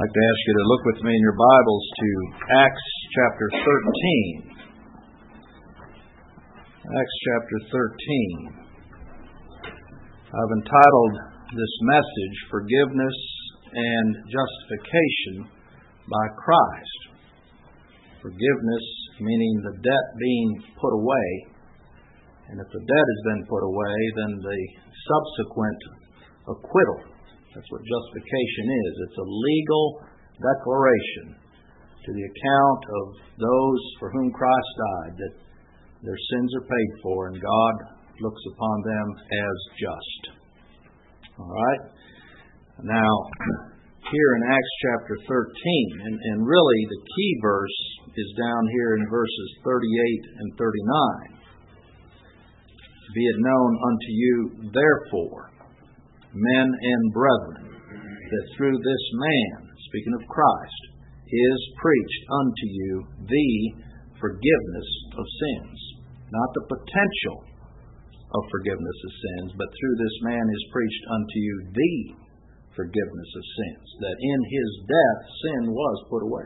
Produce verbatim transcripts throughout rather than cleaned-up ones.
I'd like to ask you to look with me in your Bibles to Acts chapter thirteen. Acts chapter thirteen. I've entitled this message, Forgiveness and Justification by Christ. Forgiveness meaning the debt being put away. And if the debt has been put away, then the subsequent acquittal. That's what justification is. It's a legal declaration to the account of those for whom Christ died that their sins are paid for and God looks upon them as just. All right? Now, here in Acts chapter thirteen, and, and really the key verse is down here in verses thirty-eight and thirty-nine. Be it known unto you, therefore, men and brethren, that through this man, speaking of Christ, is preached unto you the forgiveness of sins. Not the potential of forgiveness of sins, but through this man is preached unto you the forgiveness of sins, that in his death sin was put away.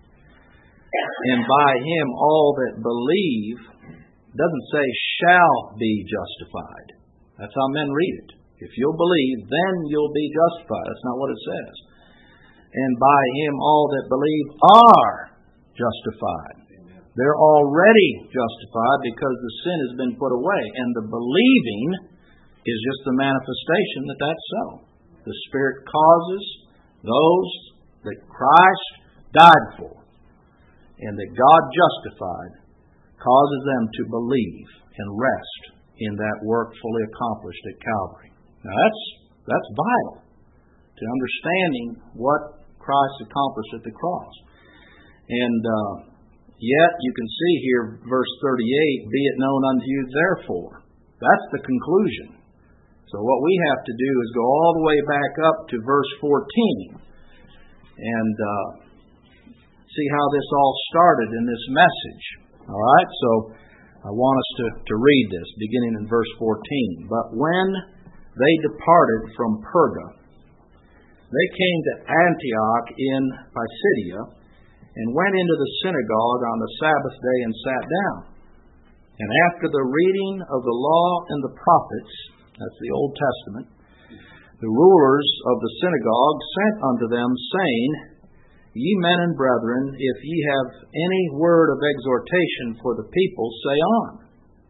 And by him all that believe, doesn't say shall be justified. That's how men read it. If you'll believe, then you'll be justified. That's not what it says. And by him all that believe are justified. Amen. They're already justified because the sin has been put away. And the believing is just the manifestation that that's so. The Spirit causes those that Christ died for and that God justified, causes them to believe and rest in that work fully accomplished at Calvary. Now that's that's vital to understanding what Christ accomplished at the cross. And uh, yet you can see here, verse thirty-eight, be it known unto you therefore. That's the conclusion. So what we have to do is go all the way back up to verse fourteen and uh, see how this all started in this message. All right, so I want us to, to read this, beginning in verse fourteen. But when they departed from Perga, they came to Antioch in Pisidia, and went into the synagogue on the Sabbath day and sat down. And after the reading of the law and the prophets, that's the Old Testament, the rulers of the synagogue sent unto them, saying, Ye men and brethren, if ye have any word of exhortation for the people, say on.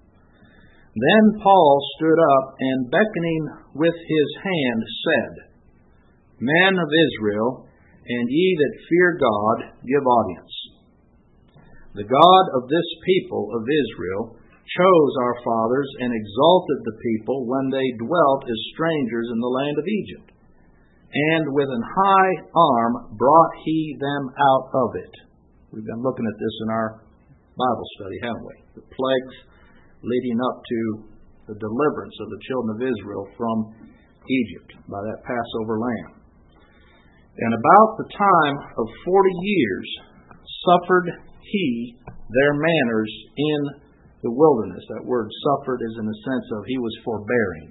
Then Paul stood up and, beckoning with his hand, said, Men of Israel, and ye that fear God, give audience. The God of this people of Israel chose our fathers and exalted the people when they dwelt as strangers in the land of Egypt. And with an high arm brought he them out of it. We've been looking at this in our Bible study, haven't we? The plagues leading up to the deliverance of the children of Israel from Egypt by that Passover lamb. And about the time of forty years suffered he their manners in the wilderness. That word suffered is in the sense of he was forbearing.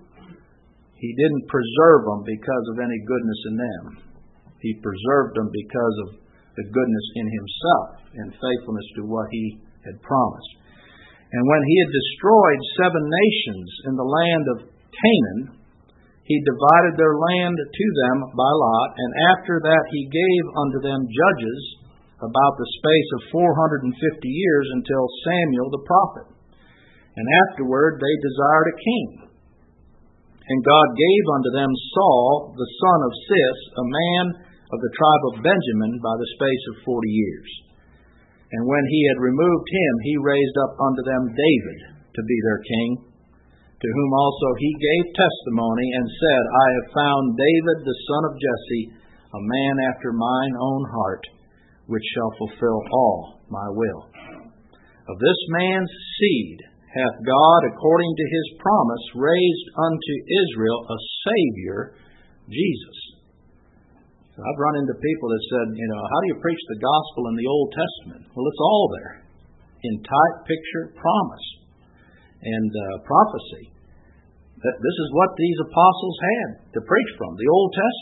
He didn't preserve them because of any goodness in them. He preserved them because of the goodness in himself and faithfulness to what he had promised. And when he had destroyed seven nations in the land of Canaan, he divided their land to them by lot, and after that he gave unto them judges about the space of four hundred and fifty years until Samuel the prophet. And afterward they desired a king. And God gave unto them Saul the son of Cis, a man of the tribe of Benjamin, by the space of forty years. And when he had removed him, he raised up unto them David to be their king, to whom also he gave testimony and said, I have found David the son of Jesse, a man after mine own heart, which shall fulfill all my will. Of this man's seed hath God, according to his promise, raised unto Israel a Savior, Jesus. I've run into people that said, you know, how do you preach the gospel in the Old Testament? Well, it's all there in type, picture, promise, and uh, prophecy. This is what these apostles had to preach from, the Old Testament.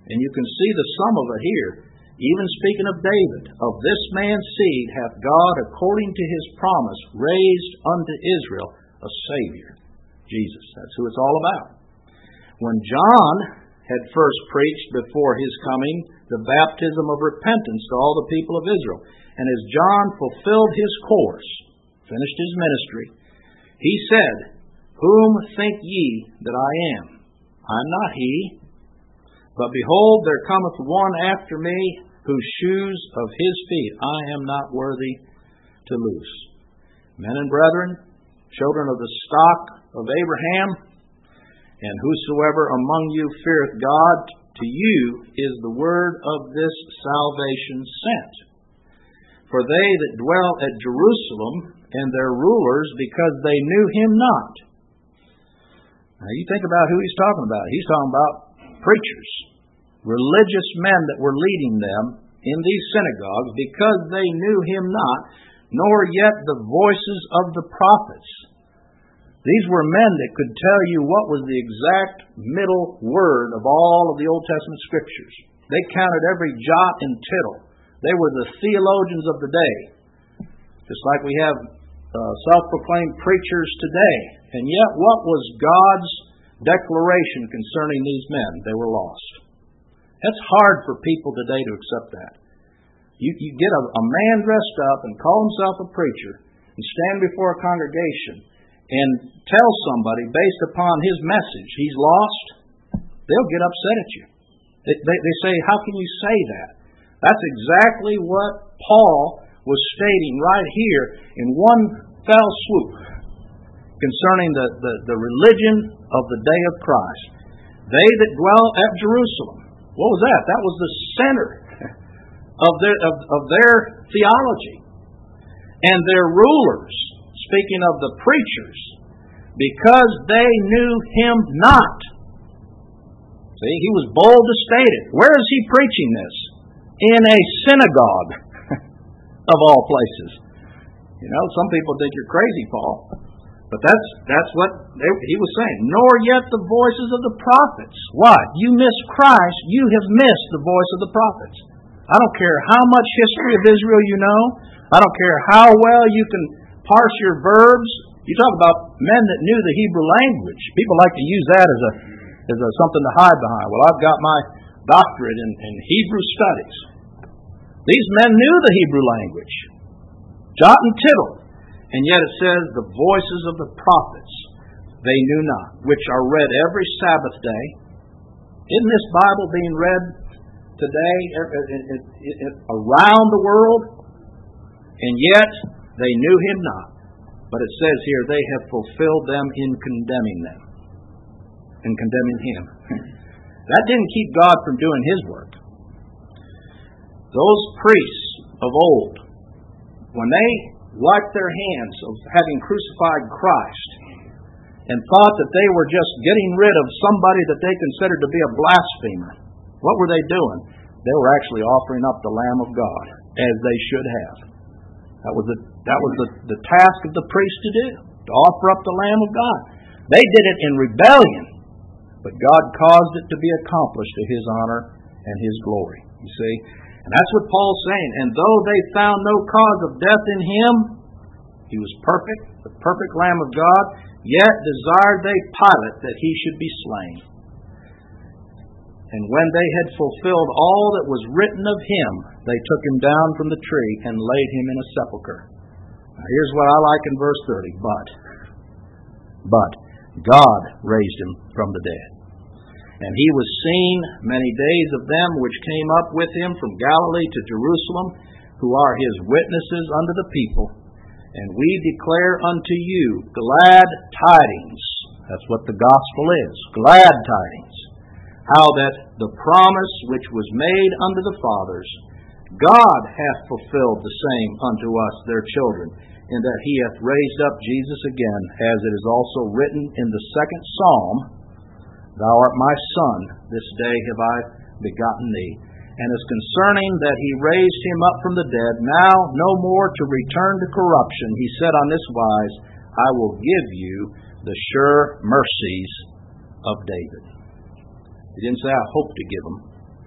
And you can see the sum of it here. Even speaking of David, of this man's seed hath God, according to his promise, raised unto Israel a Savior, Jesus. That's who it's all about. When John had first preached before his coming the baptism of repentance to all the people of Israel, and as John fulfilled his course, finished his ministry, he said, Whom think ye that I am? I am not he. But behold, there cometh one after me, whose shoes of his feet I am not worthy to loose. Men and brethren, children of the stock of Abraham, and whosoever among you feareth God, to you is the word of this salvation sent. For they that dwell at Jerusalem, and their rulers, because they knew him not. Now you think about who he's talking about. He's talking about preachers, religious men that were leading them in these synagogues, because they knew him not, nor yet the voices of the prophets. These were men that could tell you what was the exact middle word of all of the Old Testament Scriptures. They counted every jot and tittle. They were the theologians of the day. Just like we have uh, self-proclaimed preachers today. And yet, what was God's declaration concerning these men? They were lost. That's hard for people today to accept that. You, you get a, a man dressed up and call himself a preacher and stand before a congregation and tell somebody based upon his message he's lost, they'll get upset at you. They, they, they say, how can you say that? That's exactly what Paul was stating right here in one fell swoop concerning the, the, the religion of the day of Christ. They that dwell at Jerusalem. What was that? That was the center of their, of, of their theology. And their rulers, speaking of the preachers, because they knew him not. See, he was bold to state it. Where is he preaching this? In a synagogue, of all places. You know, some people think you're crazy, Paul. But that's that's what they, he was saying. Nor yet the voices of the prophets. Why? You miss Christ, you have missed the voice of the prophets. I don't care how much history of Israel you know. I don't care how well you can parse your verbs. You talk about men that knew the Hebrew language. People like to use that as a as a something to hide behind. Well, I've got my doctorate in, in Hebrew studies. These men knew the Hebrew language, jot and tittle. And yet it says, the voices of the prophets they knew not, which are read every Sabbath day. Isn't this Bible being read today around the world? And yet they knew him not. But it says here, they have fulfilled them in condemning them. In condemning him. That didn't keep God from doing his work. Those priests of old, when they wiped their hands of having crucified Christ and thought that they were just getting rid of somebody that they considered to be a blasphemer, what were they doing? They were actually offering up the Lamb of God, as they should have. That was the, that was the, the task of the priest to do, to offer up the Lamb of God. They did it in rebellion, but God caused it to be accomplished to his honor and his glory. You see? And that's what Paul's saying. And though they found no cause of death in him, he was perfect, the perfect Lamb of God, yet desired they Pilate that he should be slain. And when they had fulfilled all that was written of him, they took him down from the tree and laid him in a sepulchre. Now here's what I like in verse thirty. But, but God raised him from the dead. And he was seen many days of them which came up with him from Galilee to Jerusalem, who are his witnesses unto the people. And we declare unto you glad tidings. That's what the gospel is. Glad tidings. How that the promise which was made unto the fathers, God hath fulfilled the same unto us their children, in that he hath raised up Jesus again, as it is also written in the second Psalm, Thou art my Son, this day have I begotten thee. And as concerning that he raised him up from the dead, now no more to return to corruption, he said on this wise, I will give you the sure mercies of David. He didn't say, I hope to give them.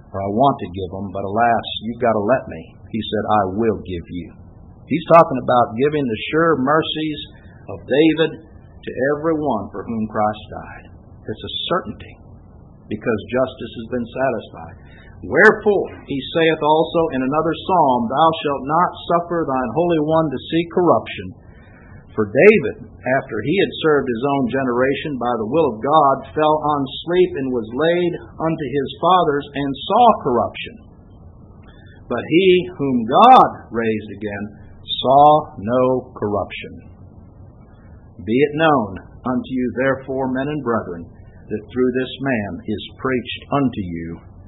or I want to give them, but alas, you've got to let me. He said, I will give you. He's talking about giving the sure mercies of David to everyone for whom Christ died. It's a certainty, because justice has been satisfied. Wherefore, he saith also in another psalm, Thou shalt not suffer thine Holy One to see corruption. For David, after he had served his own generation by the will of God, fell on sleep and was laid unto his fathers and saw corruption. But he whom God raised again saw no corruption. Be it known unto you therefore, men and brethren, that through this man is preached unto you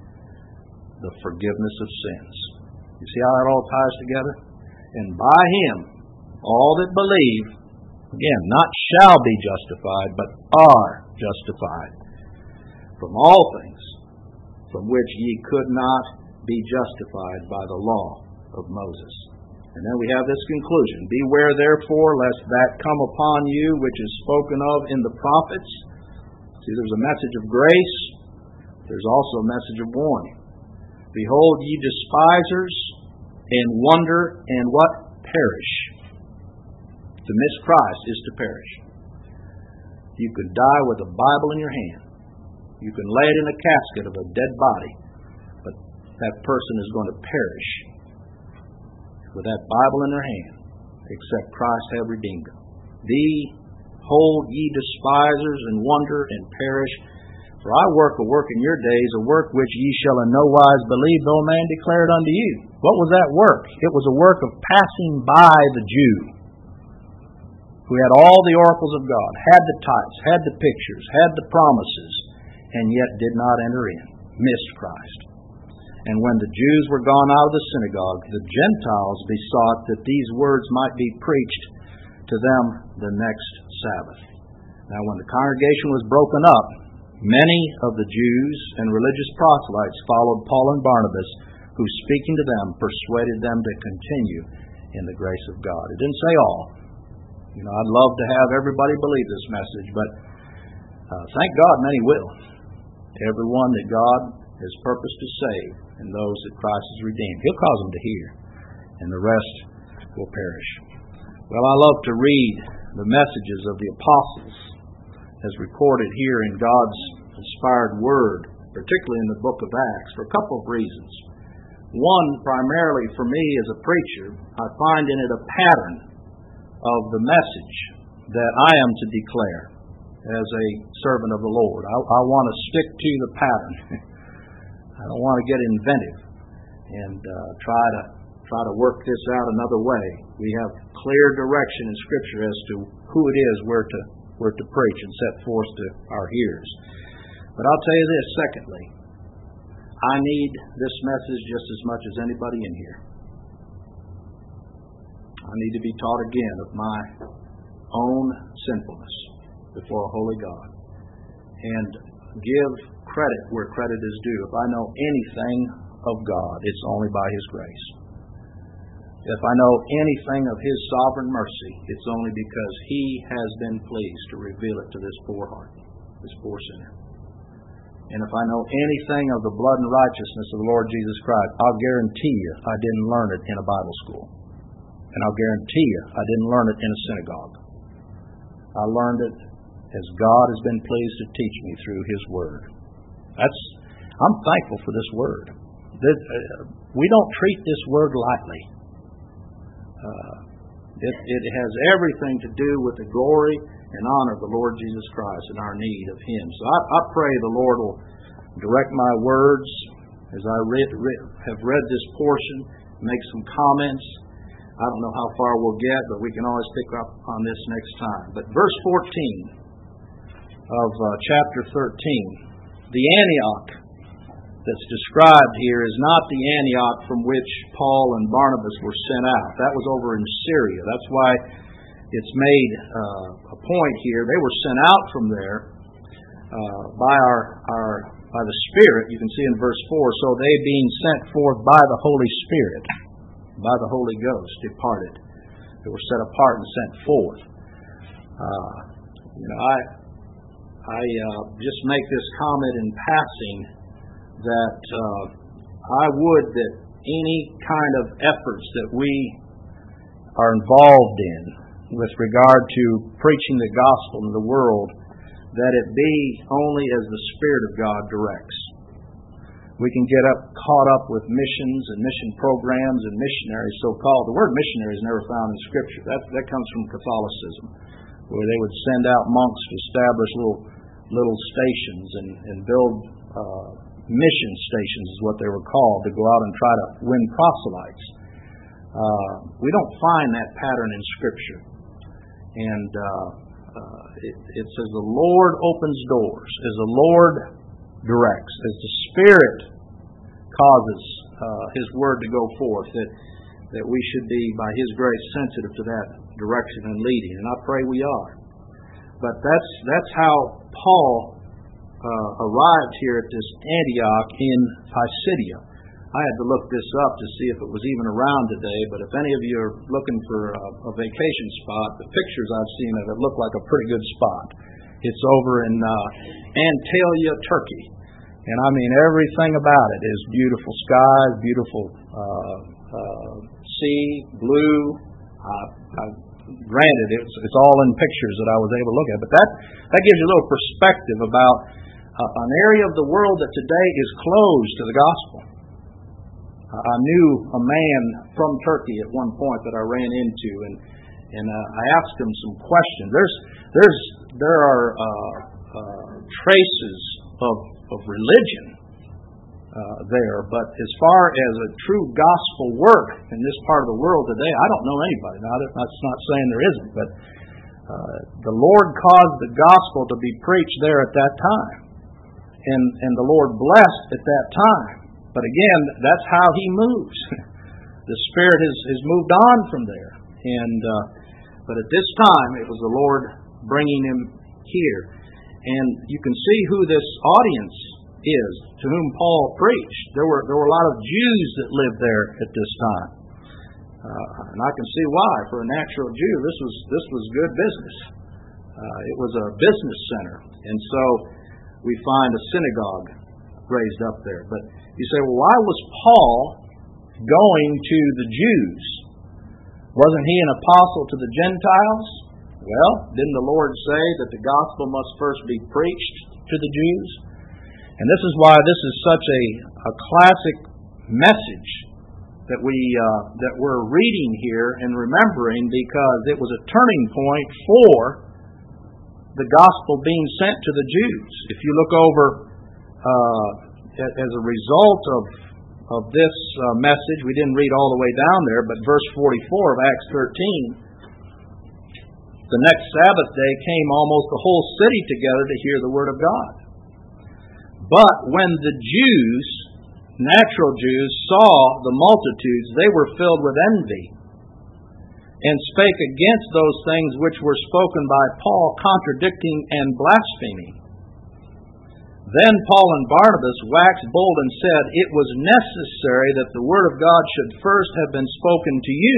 the forgiveness of sins. You see how that all ties together? And by him all that believe, again, not shall be justified, but are justified from all things from which ye could not be justified by the law of Moses. And then we have this conclusion. Beware therefore lest that come upon you which is spoken of in the prophets. See, there's a message of grace. There's also a message of warning. Behold, ye despisers, and wonder, and what? Perish. To miss Christ is to perish. You could die with a Bible in your hand. You can lay it in a casket of a dead body, but that person is going to perish with that Bible in their hand, except Christ have redeemed them. Behold, ye despisers, and wonder, and perish. For I work a work in your days, a work which ye shall in no wise believe, though a man declare it unto you. What was that work? It was a work of passing by the Jew, who had all the oracles of God, had the types, had the pictures, had the promises, and yet did not enter in, missed Christ. And when the Jews were gone out of the synagogue, the Gentiles besought that these words might be preached to them the next Sabbath. Now when the congregation was broken up, many of the Jews and religious proselytes followed Paul and Barnabas, who speaking to them persuaded them to continue in the grace of God. It didn't say all. You know, I'd love to have everybody believe this message, but uh, thank God many will. Everyone that God has purposed to save, and those that Christ has redeemed, He'll cause them to hear, and the rest will perish. Well, I love to read the messages of the apostles as recorded here in God's inspired Word, particularly in the book of Acts, for a couple of reasons. One, primarily for me as a preacher, I find in it a pattern of the message that I am to declare as a servant of the Lord. I, I want to stick to the pattern. I don't want to get inventive and uh, try to try to work this out another way. We have clear direction in Scripture as to who it is we're to we're to preach and set forth to our hearers. But I'll tell you this, secondly, I need this message just as much as anybody in here. I need to be taught again of my own sinfulness before a holy God, and give credit where credit is due. If I know anything of God, it's only by His grace. If I know anything of His sovereign mercy, it's only because He has been pleased to reveal it to this poor heart, this poor sinner. And if I know anything of the blood and righteousness of the Lord Jesus Christ, I'll guarantee you I didn't learn it in a Bible school. And I'll guarantee you I didn't learn it in a synagogue. I learned it as God has been pleased to teach me through His Word. That's I'm thankful for this Word. We don't treat this Word lightly. Uh, it, it has everything to do with the glory and honor of the Lord Jesus Christ and our need of Him. So I, I pray the Lord will direct my words as I read, read, have read this portion, make some comments. I don't know how far we'll get, but we can always pick up on this next time. But verse fourteen of uh, chapter thirteen, the Antioch that's described here is not the Antioch from which Paul and Barnabas were sent out. That was over in Syria. That's why it's made uh, a point here. They were sent out from there uh, by our, our by the Spirit. You can see in verse four. So they being sent forth by the Holy Spirit, by the Holy Ghost, departed. They were set apart and sent forth. Uh, you know, I I uh, just make this comment in passing that uh, I would that any kind of efforts that we are involved in with regard to preaching the gospel in the world, that it be only as the Spirit of God directs. We can get up caught up with missions and mission programs and missionaries, so-called. The word missionary is never found in Scripture. That, that comes from Catholicism, where they would send out monks to establish little little stations and, and build uh, mission stations, is what they were called, to go out and try to win proselytes. Uh, we don't find that pattern in Scripture. And uh, uh, it, it says the Lord opens doors, as the Lord directs, as the Spirit causes uh, His Word to go forth, that that we should be, by His grace, sensitive to that direction and leading. And I pray we are. But that's that's how Paul uh, arrived here at this Antioch in Pisidia. I had to look this up to see if it was even around today, but if any of you are looking for a, a vacation spot, the pictures I've seen of it look like a pretty good spot. It's over in uh, Antalya, Turkey. And I mean, everything about it is beautiful skies, beautiful uh, uh, sea, blue. Uh, I, granted, it's, it's all in pictures that I was able to look at, but that, that gives you a little perspective about uh, an area of the world that today is closed to the gospel. I knew a man from Turkey at one point that I ran into, and and uh, I asked him some questions. There's there's there are uh, uh, traces of of religion uh, there, but as far as a true gospel work in this part of the world today, I don't know anybody. Now, that's not saying there isn't, but uh, the Lord caused the gospel to be preached there at that time, and and the Lord blessed at that time. But again, that's how He moves. The Spirit has, has moved on from there. And uh, but at this time, it was the Lord bringing him here. And you can see who this audience is to whom Paul preached. There were there were a lot of Jews that lived there at this time, uh, and I can see why. For a natural Jew, this was this was good business. Uh, it was a business center, and so we find a synagogue raised up there. But you say, well, why was Paul going to the Jews? Wasn't he an apostle to the Gentiles? Well, didn't the Lord say that the gospel must first be preached to the Jews? And this is why this is such a, a classic message that we uh, that we're reading here and remembering, because it was a turning point for the gospel being sent to the Jews. If you look over uh, as a result of of this uh, message, we didn't read all the way down there, but verse forty-four of Acts thirteen, the next Sabbath day came almost the whole city together to hear the word of God. But when the Jews, natural Jews, saw the multitudes, they were filled with envy, and spake against those things which were spoken by Paul, contradicting and blaspheming. Then Paul and Barnabas waxed bold and said, It was necessary that the word of God should first have been spoken to you.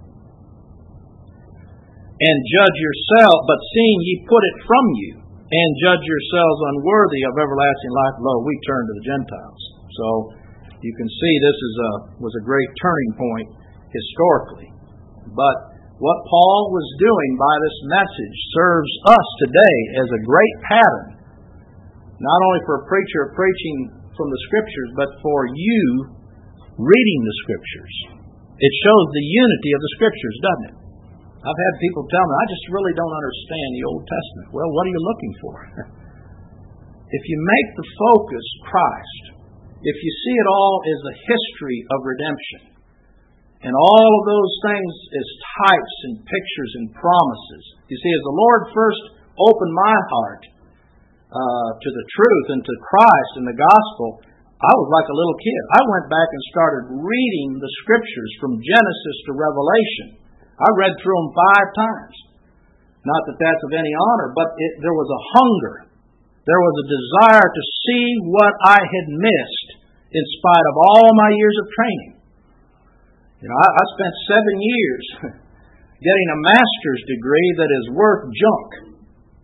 And judge yourself, but seeing ye put it from you, and judge yourselves unworthy of everlasting life, lo, we turn to the Gentiles. So you can see this is a was a great turning point historically. But what Paul was doing by this message serves us today as a great pattern, not only for a preacher preaching from the Scriptures, but for you reading the Scriptures. It shows the unity of the Scriptures, doesn't it? I've had people tell me, I just really don't understand the Old Testament. Well, what are you looking for? If you make the focus Christ, if you see it all as a history of redemption, and all of those things as types and pictures and promises. You see, as the Lord first opened my heart uh, to the truth and to Christ and the gospel, I was like a little kid. I went back and started reading the Scriptures from Genesis to Revelation. I read through them five times. Not that that's of any honor, but it, there was a hunger. There was a desire to see what I had missed in spite of all my years of training. You know, I, I spent seven years getting a master's degree that is worth junk.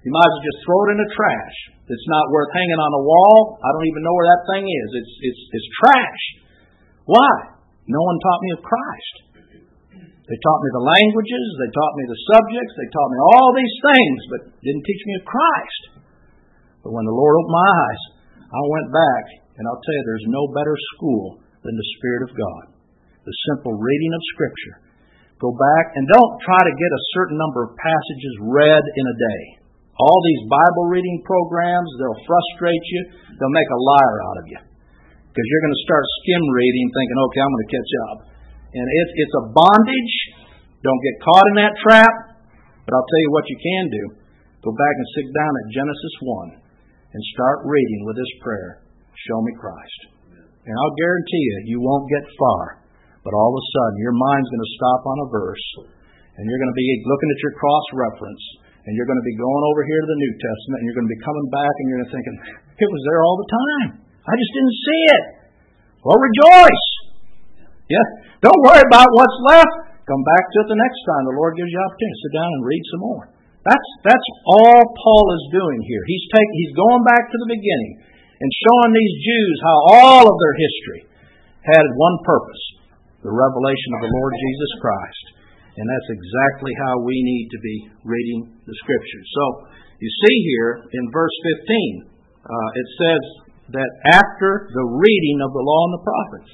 You might as well just throw it in the trash. It's not worth hanging on a wall. I don't even know where that thing is. It's, it's, it's trash. Why? No one taught me of Christ. They taught me the languages. They taught me the subjects. They taught me all these things, but didn't teach me of Christ. But when the Lord opened my eyes, I went back, and I'll tell you, there's no better school than the Spirit of God. The simple reading of Scripture. Go back, and don't try to get a certain number of passages read in a day. All these Bible reading programs, they'll frustrate you. They'll make a liar out of you. Because you're going to start skim reading thinking, okay, I'm going to catch up. And it's, it's a bondage. Don't get caught in that trap. But I'll tell you what you can do. Go back and sit down at Genesis one and start reading with this prayer. Show me Christ. And I'll guarantee you, you won't get far. But all of a sudden, your mind's going to stop on a verse. And you're going to be looking at your cross-reference. And you're going to be going over here to the New Testament. And you're going to be coming back and you're going to be thinking, it was there all the time. I just didn't see it. Well, rejoice. Yeah. Don't worry about what's left. Come back to it the next time. The Lord gives you opportunity to sit down and read some more. That's that's all Paul is doing here. He's taking, he's going back to the beginning and showing these Jews how all of their history had one purpose, the revelation of the Lord Jesus Christ. And that's exactly how we need to be reading the Scriptures. So, you see here in verse fifteen, uh, it says that after the reading of the law and the prophets,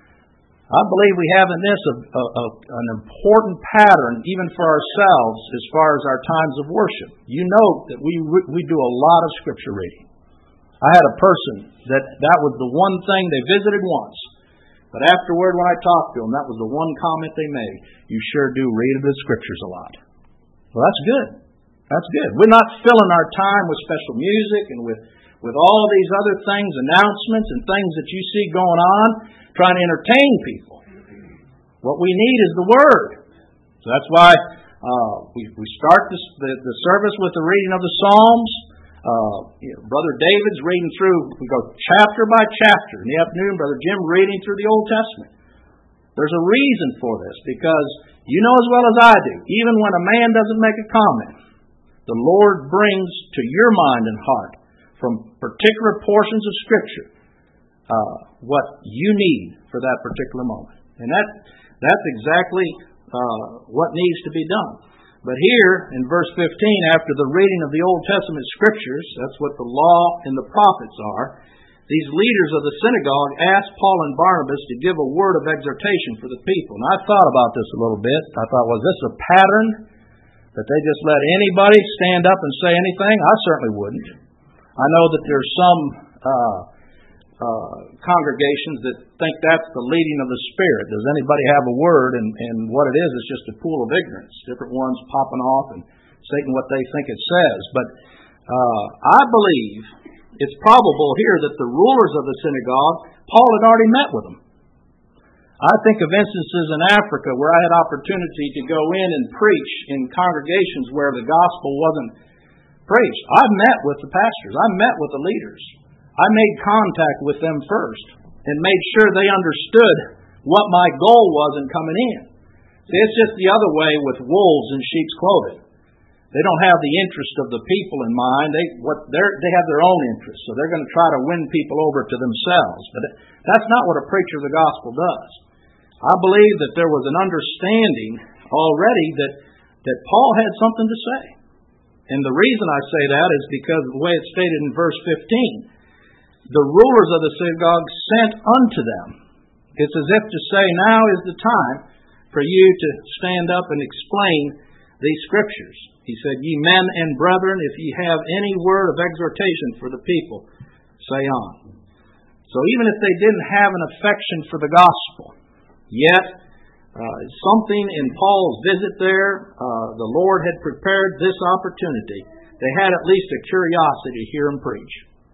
I believe we have in this a, a, a, an important pattern even for ourselves as far as our times of worship. You know that we we do a lot of Scripture reading. I had a person that that was the one thing they visited once. But afterward, when I talked to them, that was the one comment they made. You sure do read the Scriptures a lot. Well, that's good. That's good. We're not filling our time with special music and with, with all these other things, announcements and things that you see going on, trying to entertain people. What we need is the Word. So that's why uh, we, we start this, the, the service with the reading of the Psalms. Uh, you know, Brother David's reading through, we go chapter by chapter. In the afternoon, Brother Jim reading through the Old Testament. There's a reason for this, because you know as well as I do, even when a man doesn't make a comment, the Lord brings to your mind and heart from particular portions of Scripture uh, what you need for that particular moment. And that that's exactly uh, what needs to be done. But here, in verse fifteen, after the reading of the Old Testament Scriptures, that's what the law and the prophets are, these leaders of the synagogue asked Paul and Barnabas to give a word of exhortation for the people. And I thought about this a little bit. I thought, was this a pattern that they just let anybody stand up and say anything? I certainly wouldn't. I know that there's some uh, uh, congregations that think that's the leading of the Spirit. Does anybody have a word? And, and what it is is just a pool of ignorance. Different ones popping off and saying what they think it says. But uh, I believe it's probable here that the rulers of the synagogue, Paul had already met with them. I think of instances in Africa where I had opportunity to go in and preach in congregations where the gospel wasn't preached. I met with the pastors. I met with the leaders. I made contact with them first and made sure they understood what my goal was in coming in. See, it's just the other way with wolves in sheep's clothing. They don't have the interest of the people in mind. They what they have their own interests, so they're going to try to win people over to themselves. But that's not what a preacher of the gospel does. I believe that there was an understanding already that, that Paul had something to say. And the reason I say that is because of the way it's stated in verse fifteen. The rulers of the synagogue sent unto them. It's as if to say, now is the time for you to stand up and explain these Scriptures. He said, ye men and brethren, if ye have any word of exhortation for the people, say on. So even if they didn't have an affection for the gospel, yet uh, something in Paul's visit there, uh, the Lord had prepared this opportunity. They had at least a curiosity to hear him preach.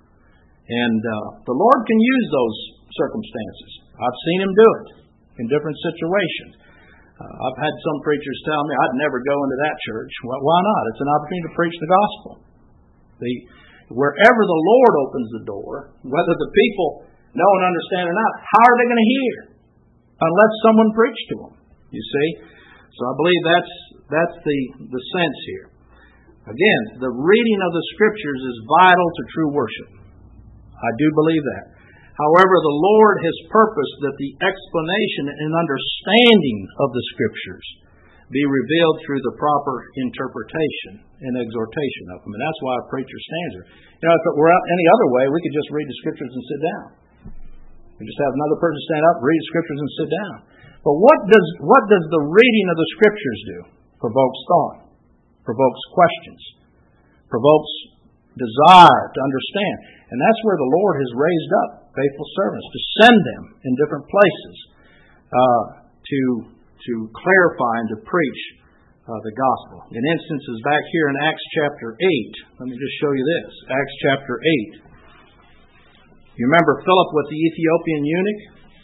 And uh, the Lord can use those circumstances. I've seen him do it in different situations. Uh, I've had some preachers tell me I'd never go into that church. Well, why not? It's an opportunity to preach the gospel. The, wherever the Lord opens the door, whether the people know and understand or not, how are they going to hear? Unless someone preached to them, you see. So I believe that's that's the, the sense here. Again, the reading of the Scriptures is vital to true worship. I do believe that. However, the Lord has purposed that the explanation and understanding of the Scriptures be revealed through the proper interpretation and exhortation of them. And that's why a preacher stands there. You know, if it were any other way, we could just read the Scriptures and sit down. We just have another person stand up, read the Scriptures, and sit down. But what does what does the reading of the Scriptures do? Provokes thought, provokes questions, provokes desire to understand. And that's where the Lord has raised up faithful servants to send them in different places uh, to to clarify and to preach uh, the gospel. In instances back here in Acts chapter eight, let me just show you this. Acts chapter eight. You remember Philip with the Ethiopian eunuch?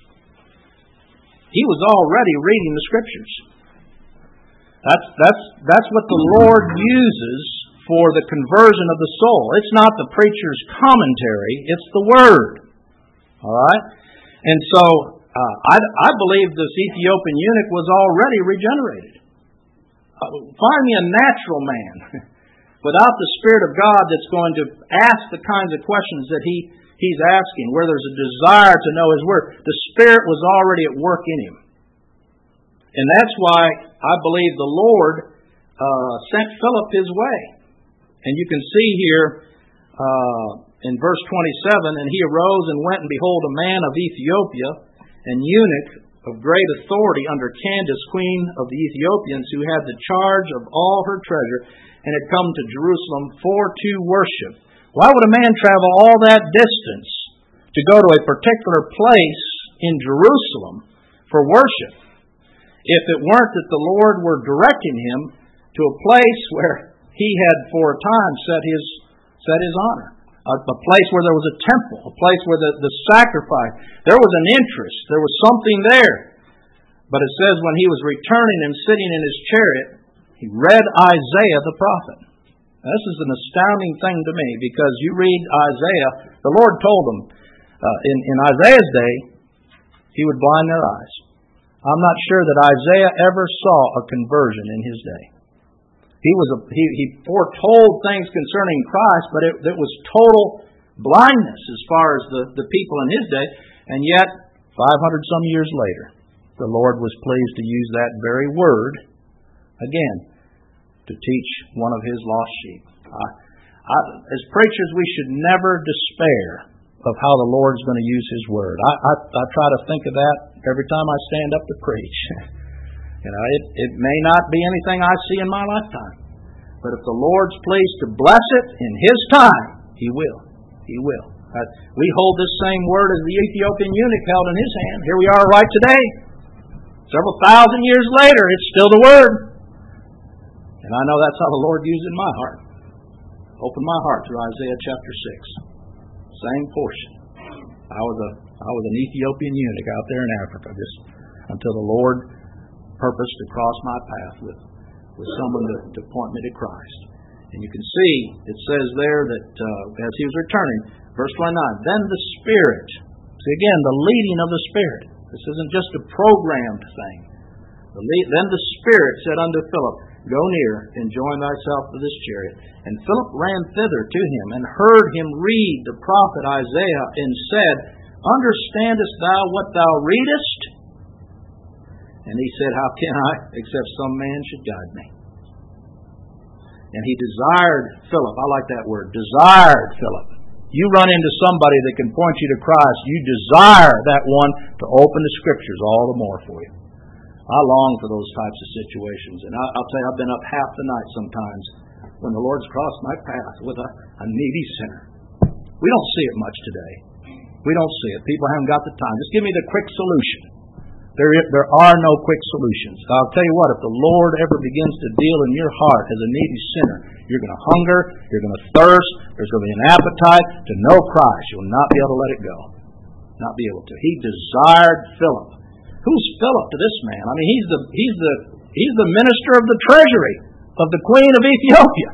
He was already reading the Scriptures. That's that's that's what the Lord uses for the conversion of the soul. It's not the preacher's commentary, it's the Word. All right? And so, uh, I, I believe this Ethiopian eunuch was already regenerated. Uh, find me a natural man without the Spirit of God that's going to ask the kinds of questions that he, he's asking, where there's a desire to know His Word. The Spirit was already at work in him. And that's why I believe the Lord uh, sent Philip his way. And you can see here uh, in verse twenty-seven, and he arose and went, and behold, a man of Ethiopia, an eunuch of great authority under Candace, queen of the Ethiopians, who had the charge of all her treasure, and had come to Jerusalem for to worship. Why would a man travel all that distance to go to a particular place in Jerusalem for worship if it weren't that the Lord were directing him to a place where He had for a time set his set his honor? A, a place where there was a temple, a place where the, the sacrifice, there was an interest, there was something there. But it says when he was returning and sitting in his chariot, he read Isaiah the prophet. Now, this is an astounding thing to me, because you read Isaiah, the Lord told him uh, in, in Isaiah's day, He would blind their eyes. I'm not sure that Isaiah ever saw a conversion in his day. He was a, he, he foretold things concerning Christ, but it, it was total blindness as far as the, the people in his day. And yet, five hundred some years later, the Lord was pleased to use that very word, again, to teach one of His lost sheep. I, I, as preachers, we should never despair of how the Lord's going to use His word. I, I, I try to think of that every time I stand up to preach. You know, it, it may not be anything I see in my lifetime. But if the Lord's pleased to bless it in His time, He will. He will. Uh, we hold this same word as the Ethiopian eunuch held in his hand. Here we are right today. Several thousand years later, it's still the Word. And I know that's how the Lord used it in my heart. Open my heart to Isaiah chapter six. Same portion. I was a I was an Ethiopian eunuch out there in Africa, just until the Lord purposed to cross my path with, with someone to, to point me to Christ. And you can see, it says there that uh, as he was returning, verse twenty-nine, then the Spirit, see again, the leading of the Spirit. This isn't just a programmed thing. The lead, then the Spirit said unto Philip, go near and join thyself to this chariot. And Philip ran thither to him, and heard him read the prophet Isaiah, and said, understandest thou what thou readest? And he said, how can I, except some man should guide me? And he desired Philip, I like that word, desired Philip. You run into somebody that can point you to Christ, you desire that one to open the Scriptures all the more for you. I long for those types of situations. And I, I'll tell you, I've been up half the night sometimes when the Lord's crossed my path with a, a needy sinner. We don't see it much today. We don't see it. People haven't got the time. Just give me the quick solution. There, there are no quick solutions. I'll tell you what, if the Lord ever begins to deal in your heart as a needy sinner, you're going to hunger, you're going to thirst, there's going to be an appetite to know Christ. You'll not be able to let it go. Not be able to. He desired Philip. Who's Philip to this man? I mean, he's the he's the he's the minister of the treasury of the queen of Ethiopia.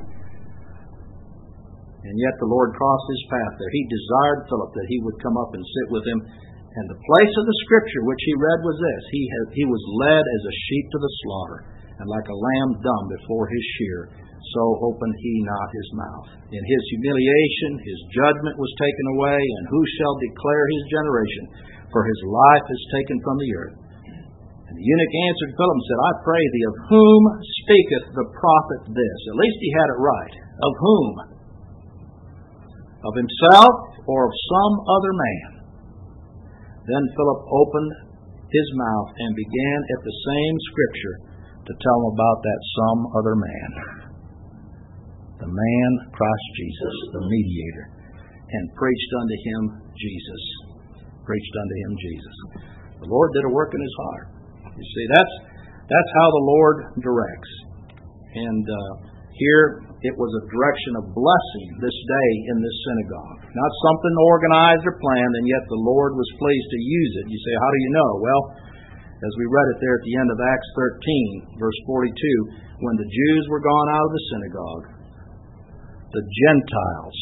And yet the Lord crossed his path there. He desired Philip that he would come up and sit with him. And the place of the Scripture which he read was this. He had, he was led as a sheep to the slaughter, and like a lamb dumb before his shearer, so opened he not his mouth. In his humiliation his judgment was taken away, and who shall declare his generation? For his life is taken from the earth. And the eunuch answered Philip and said, I pray thee, of whom speaketh the prophet this? At least he had it right. Of whom? Of himself or of some other man? Then Philip opened his mouth and began at the same scripture to tell him about that some other man. The man, Christ Jesus, the mediator, and preached unto him Jesus. Preached unto him Jesus. The Lord did a work in his heart. You see, that's that's how the Lord directs. And uh, here it was a direction of blessing this day in this synagogue. Not something organized or planned, and yet the Lord was pleased to use it. You say, how do you know? Well, as we read it there at the end of Acts thirteen, verse forty-two, when the Jews were gone out of the synagogue, the Gentiles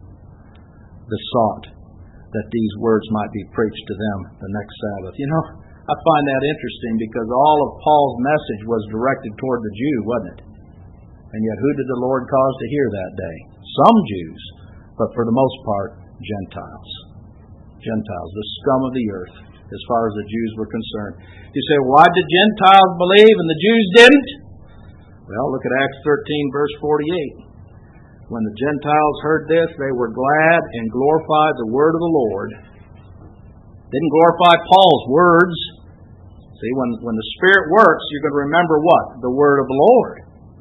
besought that these words might be preached to them the next Sabbath. You know, I find that interesting because all of Paul's message was directed toward the Jew, wasn't it? And yet who did the Lord cause to hear that day? Some Jews, but for the most part, Gentiles. Gentiles, the scum of the earth, as far as the Jews were concerned. You say, why did Gentiles believe and the Jews didn't? Well, look at Acts thirteen, verse forty-eight. When the Gentiles heard this, they were glad and glorified the word of the Lord. Didn't glorify Paul's words. See, when, when the Spirit works, you're going to remember what? The word of the Lord.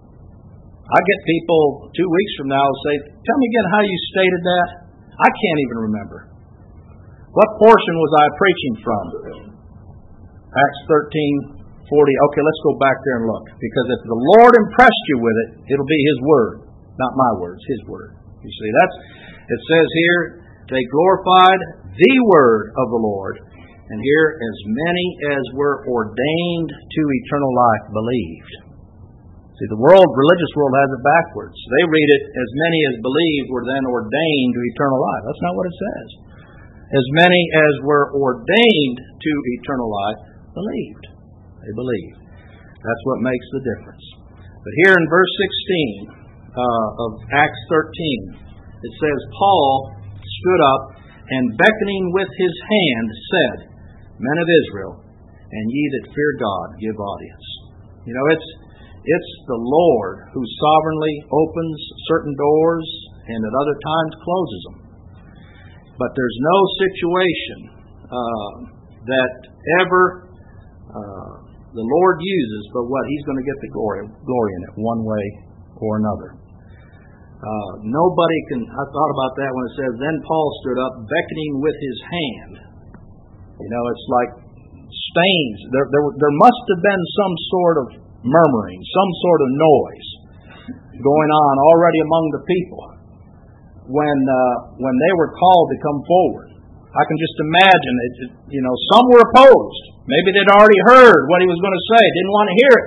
I get people two weeks from now who say, tell me again how you stated that. I can't even remember. What portion was I preaching from? Acts thirteen, forty. Okay, let's go back there and look. Because if the Lord impressed you with it, it'll be His word. Not my words, His word. You see, that's, it says here, they glorified the word of the Lord. And here, as many as were ordained to eternal life believed. See, the world, religious world has it backwards. They read it, as many as believed were then ordained to eternal life. That's not what it says. As many as were ordained to eternal life believed. They believed. That's what makes the difference. But here in verse sixteen uh, of Acts thirteen, it says, Paul stood up and beckoning with his hand said, Men of Israel, and ye that fear God, give audience. You know, it's It's the Lord who sovereignly opens certain doors and at other times closes them. But there's no situation uh, that ever uh, the Lord uses but what He's going to get the glory, glory in it one way or another. Uh, nobody can, I thought about that when it says, Then Paul stood up beckoning with his hand. You know, it's like stains. There, there, there must have been some sort of murmuring, some sort of noise going on already among the people when uh, when they were called to come forward. I can just imagine it, it, you know, some were opposed. Maybe they'd already heard what he was going to say, didn't want to hear it.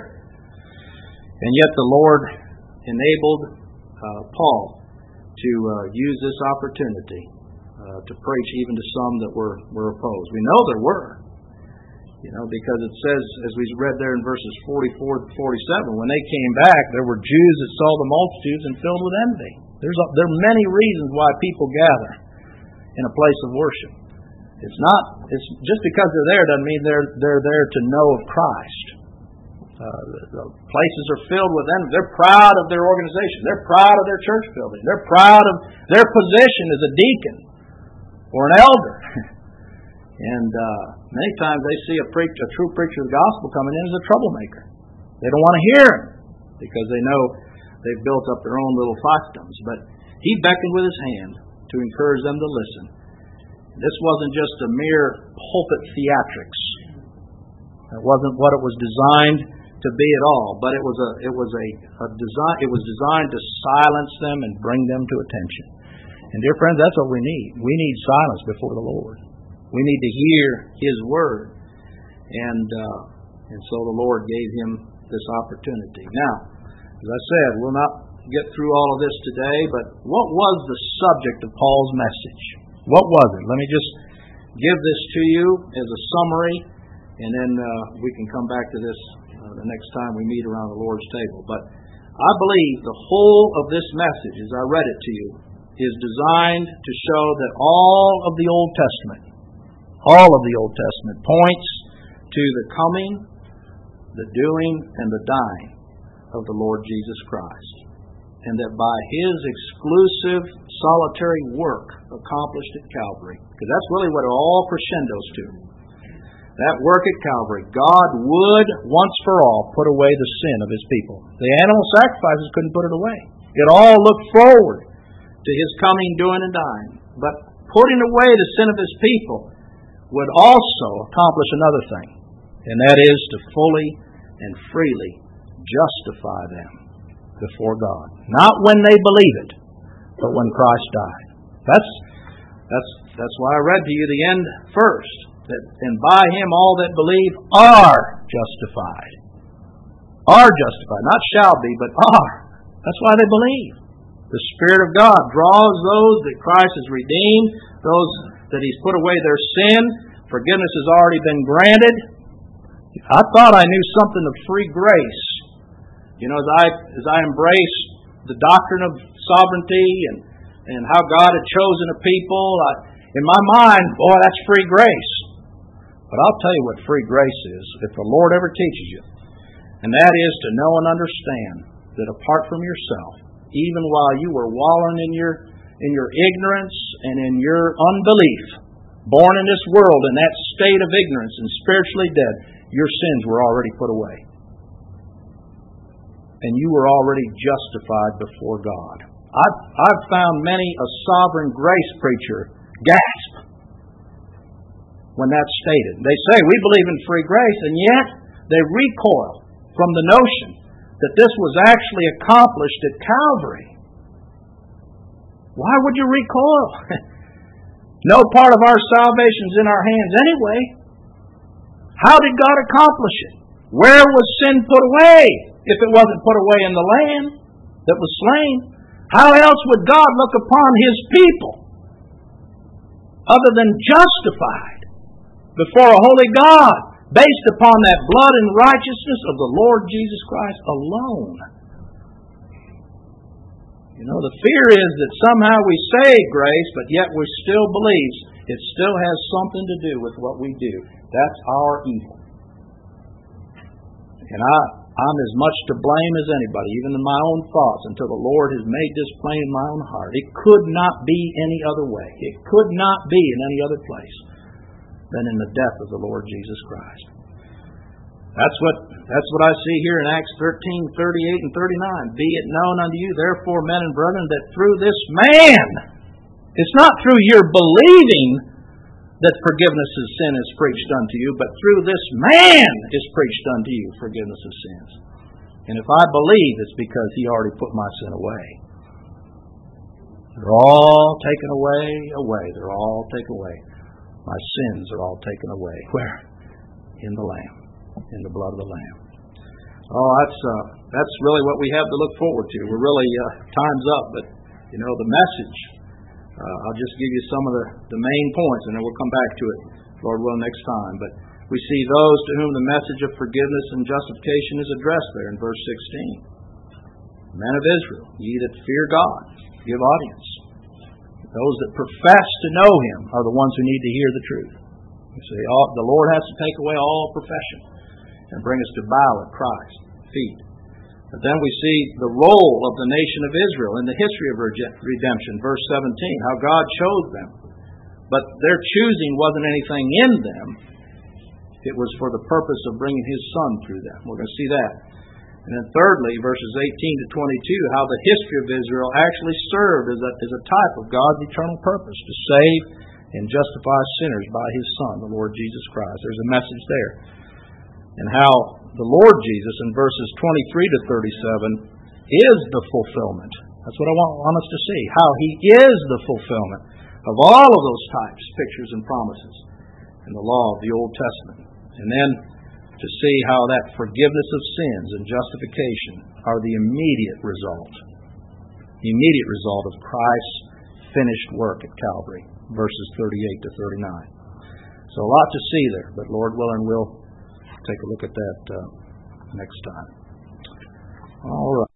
And yet the Lord enabled uh, Paul to uh, use this opportunity uh, to preach even to some that were, were opposed. We know there were. You know, because it says, as we read there in verses forty-four to forty-seven, when they came back, there were Jews that saw the multitudes and filled with envy. There's a, there are many reasons why people gather in a place of worship. It's not, it's just because they're there doesn't mean they're they're there to know of Christ. Uh, the, the places are filled with envy. They're proud of their organization. They're proud of their church building. They're proud of their position as a deacon or an elder. And uh, many times they see a, preach, a true preacher of the gospel coming in as a troublemaker. They don't want to hear him because they know they've built up their own little fiefdoms. But he beckoned with his hand to encourage them to listen. This wasn't just a mere pulpit theatrics. It wasn't what it was designed to be at all. But it was a it was a, a design. It was designed to silence them and bring them to attention. And dear friends, that's what we need. We need silence before the Lord. We need to hear His word. And uh, and so the Lord gave him this opportunity. Now, as I said, we'll not get through all of this today, but what was the subject of Paul's message? What was it? Let me just give this to you as a summary, and then uh, we can come back to this uh, the next time we meet around the Lord's table. But I believe the whole of this message, as I read it to you, is designed to show that all of the Old Testament, all of the Old Testament points to the coming, the doing, and the dying of the Lord Jesus Christ. And that by His exclusive, solitary work accomplished at Calvary, because that's really what it all crescendos to, that work at Calvary, God would, once for all, put away the sin of His people. The animal sacrifices couldn't put it away. It all looked forward to His coming, doing, and dying. But putting away the sin of His people would also accomplish another thing, and that is to fully and freely justify them before God. Not when they believe it, but when Christ died. That's that's that's why I read to you the end first. That, and by Him all that believe are justified. Are justified. Not shall be, but are. That's why they believe. The Spirit of God draws those that Christ has redeemed, those that He's put away their sin. Forgiveness has already been granted. I thought I knew something of free grace. You know, as I as I embrace the doctrine of sovereignty and, and how God had chosen a people, I, in my mind, boy, that's free grace. But I'll tell you what free grace is, if the Lord ever teaches you. And that is to know and understand that apart from yourself, even while you were wallowing in your in your ignorance and in your unbelief, born in this world in that state of ignorance and spiritually dead, your sins were already put away. And you were already justified before God. I've, I've found many a sovereign grace preacher gasp when that's stated. They say, we believe in free grace, and yet they recoil from the notion that this was actually accomplished at Calvary. Why would you recoil? No part of our salvation is in our hands anyway. How did God accomplish it? Where was sin put away if it wasn't put away in the Lamb that was slain? How else would God look upon His people other than justified before a holy God, based upon that blood and righteousness of the Lord Jesus Christ alone? You know, the fear is that somehow we say grace, but yet we still believe it still has something to do with what we do. That's our evil. And I, I'm as much to blame as anybody, even in my own thoughts, until the Lord has made this plain in my own heart. It could not be any other way. It could not be in any other place than in the death of the Lord Jesus Christ. That's what that's what I see here in Acts thirteen, thirty-eight and thirty-nine. Be it known unto you, therefore, men and brethren, that through this man, it's not through your believing that forgiveness of sin is preached unto you, but through this man is preached unto you forgiveness of sins. And if I believe, it's because He already put my sin away. They're all taken away, away. They're all taken away. My sins are all taken away. Where? In the Lamb. In the blood of the Lamb. Oh, that's uh, that's really what we have to look forward to. We're really, uh, time's up, but, you know, the message, uh, I'll just give you some of the, the main points, and then we'll come back to it, Lord willing, next time. But we see those to whom the message of forgiveness and justification is addressed there in verse sixteen. Men of Israel, ye that fear God, give audience. Those that profess to know Him are the ones who need to hear the truth. You see, all, the Lord has to take away all profession and bring us to bow at Christ's feet. But then we see the role of the nation of Israel in the history of redemption. Verse seventeen, how God chose them. But their choosing wasn't anything in them. It was for the purpose of bringing His Son through them. We're going to see that. And then thirdly, verses eighteen to twenty-two, how the history of Israel actually served as a, as a type of God's eternal purpose to save and justify sinners by His Son, the Lord Jesus Christ. There's a message there. And how the Lord Jesus in verses twenty-three to thirty-seven is the fulfillment. That's what I want, want us to see. How He is the fulfillment of all of those types, pictures, and promises in the law of the Old Testament. And then to see how that forgiveness of sins and justification are the immediate result. The immediate result of Christ's finished work at Calvary. Verses thirty-eight to thirty-nine. So a lot to see there, but Lord willing, we'll take a look at that uh, next time. All right.